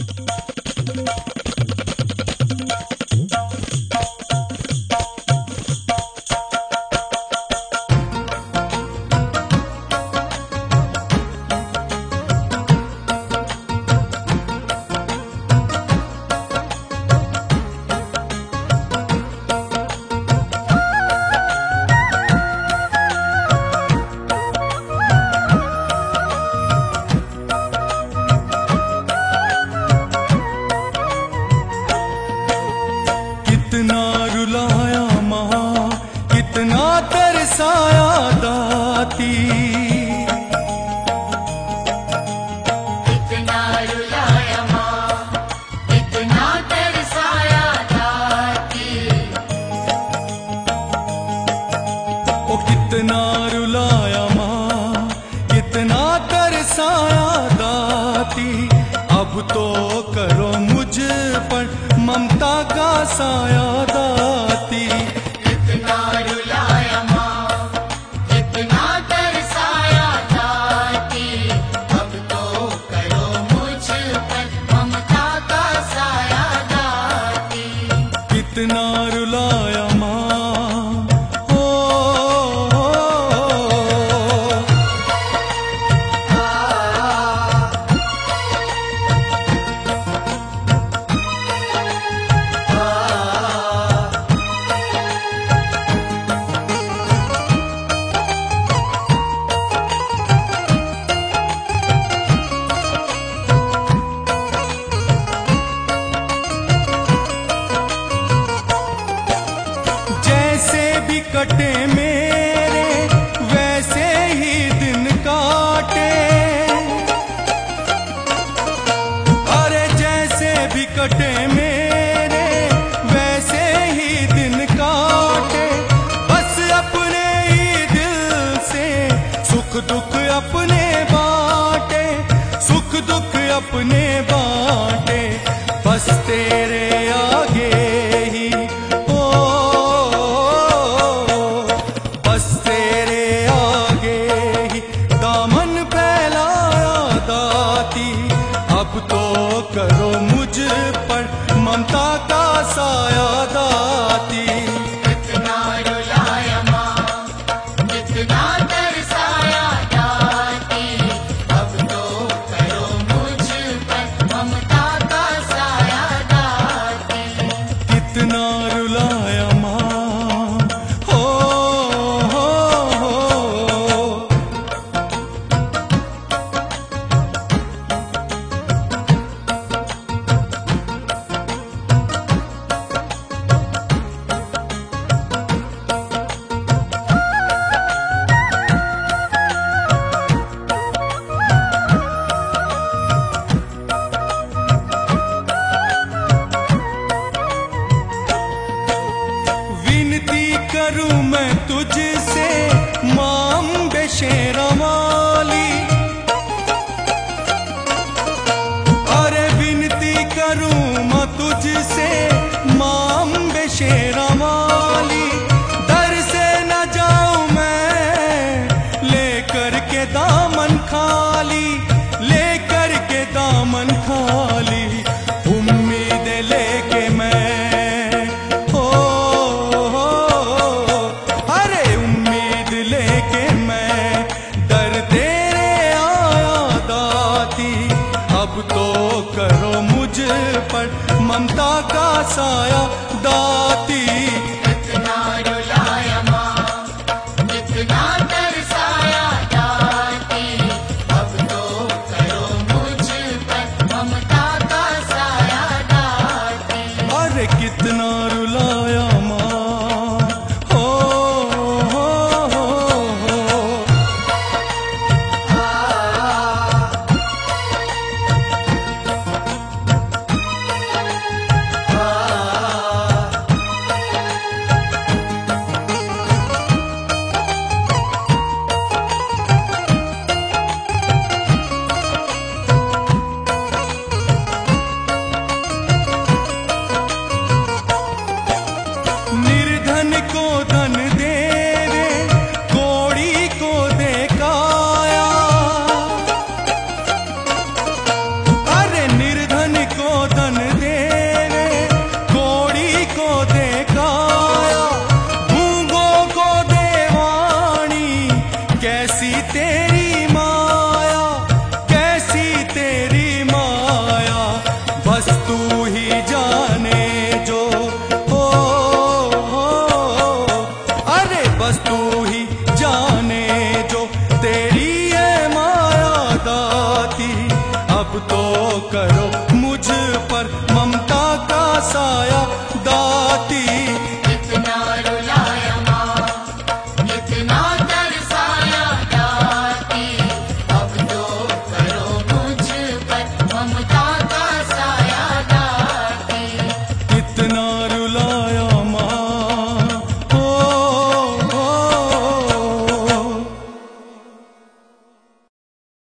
कितना रुलाया माँ, कितना तरसाया दाती, कितना रुलाया माँ, कितना तरसाया दाती, ओ कितना रुलाया माँ, कितना तरसाया दाती। अब तो करो मुझ पर ममता का साया दाती। कितना रुलाया माँ, कितना तरसाया दाती, अब तो करो मुझ पर ममता का साया दाती। कितना रुलाया माँ, ओ, जैसे भी कटे मेरे वैसे ही दिन काटे। अरे जैसे भी कटे मेरे वैसे ही दिन काटे। बस अपने ही दिल से सुख दुख अपने बाटे, सुख दुख अपने बाटे। बस तेरे आगे ही अब तो करो मुझ पर ममता का साया दाती। कितना रुलाया माँ, कितना तरसाया दाती, अब तो करो मुझ पर ममता का साया दाती। कितना रुलाया माँ, हो, हो, हो। विनती करूं मैं तुझसे मां अम्बे शेरा वाली। अरे विनती करूं मैं तुझसे मां अम्बे शेरा वाली। दर से न जाऊं मैं लेकर के दामन खाली, लेकर के दामन खाली। उम्मीद लेके मैं अब तो करो मुझ पर ममता का साया दाती। कितना रुलाया माँ, कितना तरसाया दाती, अब तो करो मुझ पर ममता का साया दाती। अरे कितना रुलाया माँ, हो, हो, हो, हो। करो